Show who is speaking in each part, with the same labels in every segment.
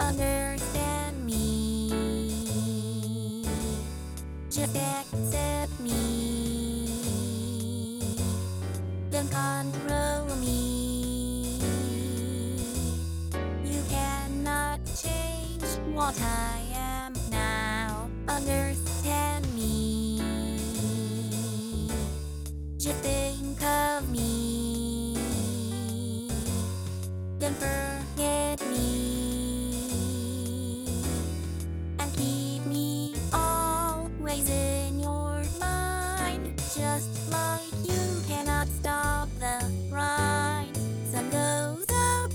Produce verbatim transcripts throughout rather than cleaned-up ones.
Speaker 1: understand me. Just accept me. Don't control me. You cannot change what I am now. Understand me. Just think of me. Don't forget me. And keep me always in your mind. Just like you cannot stop the grind. Sun goes up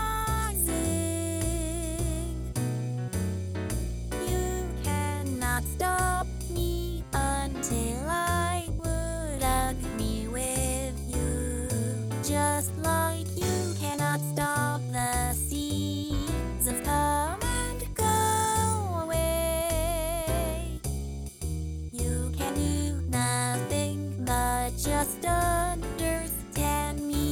Speaker 1: rising. You cannot stop me until I would agree with you. Just like you cannot stop the seasons come and go away. You can do nothing but just understand me.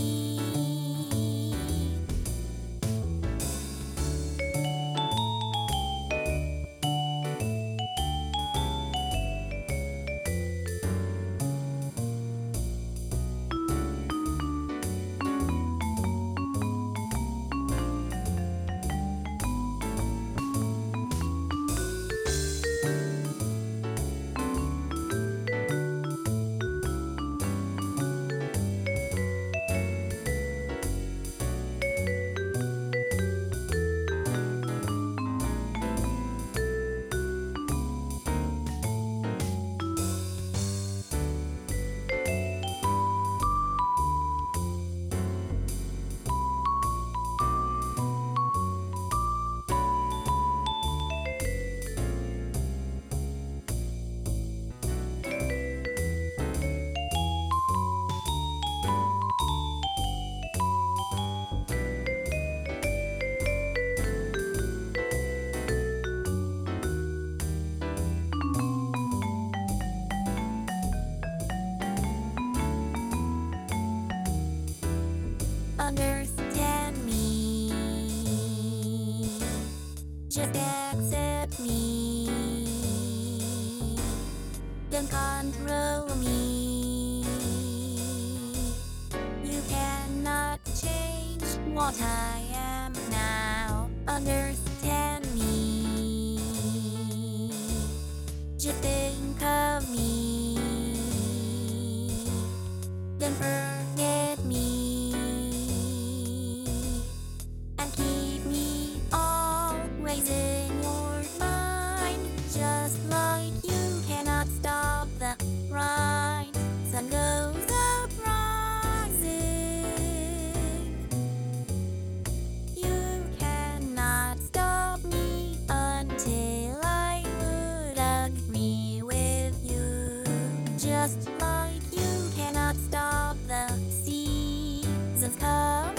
Speaker 1: Understand me. Just accept me. Don't control me. You cannot change what I am now. Understand me. Just think of me. Don't forget me. Always in your mind. Just like you cannot stop the grind. Sun goes up rising. You cannot stop me until I would agree with you. Just like you cannot stop the seasons come